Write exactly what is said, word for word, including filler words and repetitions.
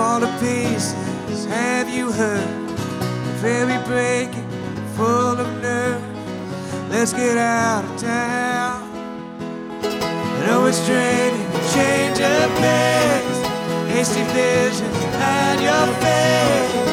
fall to pieces. Have you heard? Very breaking, full of nerve. Let's get out of town. I know it's draining, change of pace. Hasty vision behind your face.